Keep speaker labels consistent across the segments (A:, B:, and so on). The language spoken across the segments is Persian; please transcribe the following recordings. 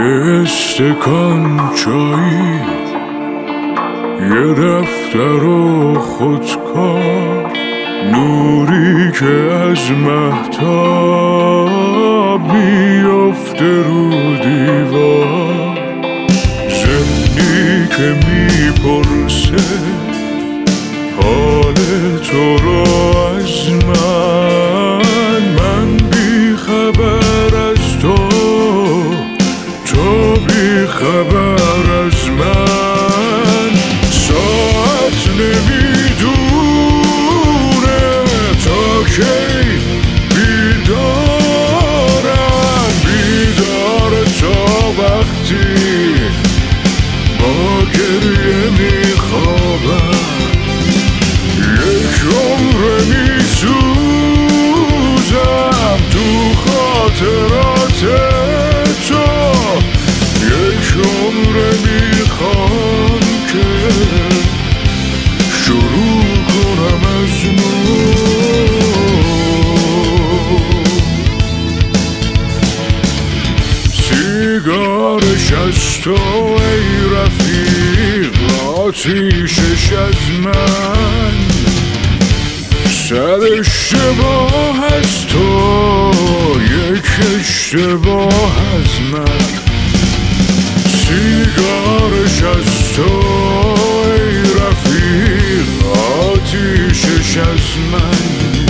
A: استکان چایی، یه دفتر و خودکار، نوری که از مهتاب میفته رو دیوار، ذهنی که میپرسه حال تو رو از من بی خبر از تو بی خبر از من. ساعت نمیدونه تا کی بیدارم، بیدار تا وقتی با گریه میخوابم. یک عمر میسوزم تو خاطرات تو، یک عمر میخوام که شروع کنم از نو. سیگارش از تو ای رفیق، آتیشش از من، صد اشتباه از تو یک اشتباه از من. سیگارش از تو ای رفیق، آتیشش از من،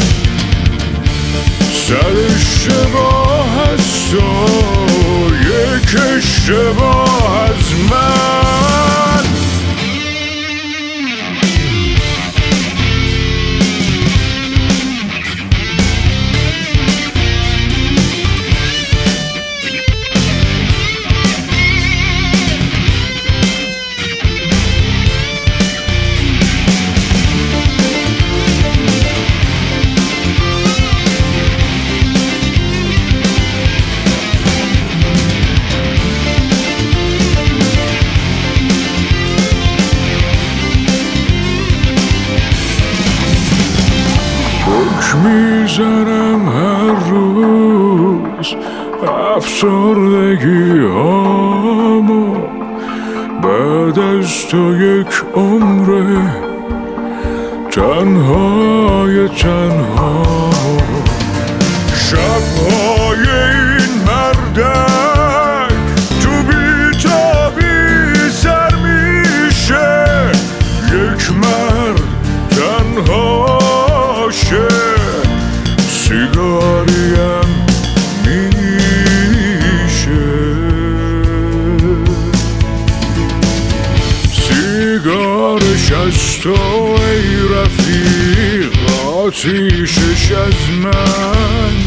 A: صد اشتباه از تو یک اشتباه از من. میزنم هر روز افسردگی هامو، بعد از تو یک عمر تنهای تنها. شبهای این مردک تو بیتابی سر میشه، یک مرد تنهاشه، سیگاریم میشه. سیگارش از تو ای رفیق، آتیشش از من،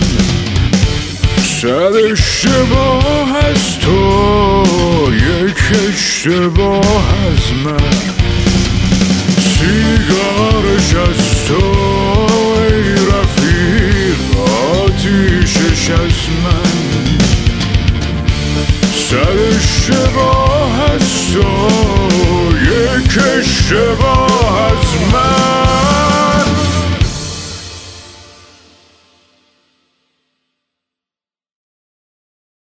A: صد اشتباه از تو یک اشتباه از من. سیگارش از تو ای رفیق، آتیشش از من، صد اشتباه از تو یک اشتباه